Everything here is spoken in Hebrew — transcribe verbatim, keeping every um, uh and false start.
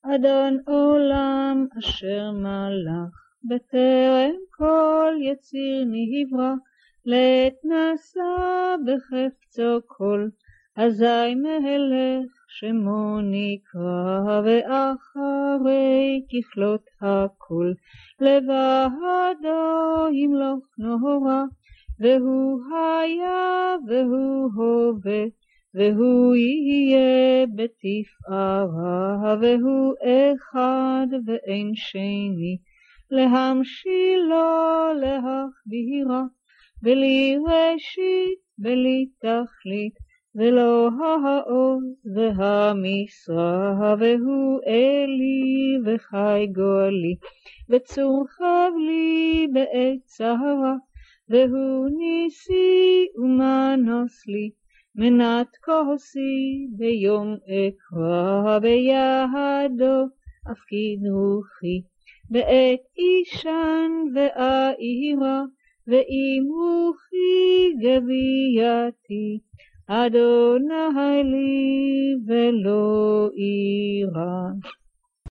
אדון עולם אשר מלך, בטרם כל יציר נברא, לעת נשא בחפצו כל, אזי מלך שמו נקרא, ואחרי ככלות הכל, לבדו ימלוך נורא, והוא היה והוא הווה, והוא יהיה בתפארה, והוא אחד ואין שני, להמשילו להכבירה, בלי ראשית בלי תכלית, ולא העוז והמשרה, והוא אלי וחי גואלי, וצור חבלי בעת צרה, והוא ניסי ומנוס לי, מנת כוסי ביום אקרא, בידו אפקיד רוחי, בעת אישן ואירה, ואם רוחי גבייתי, אדוני לי ולא אירא.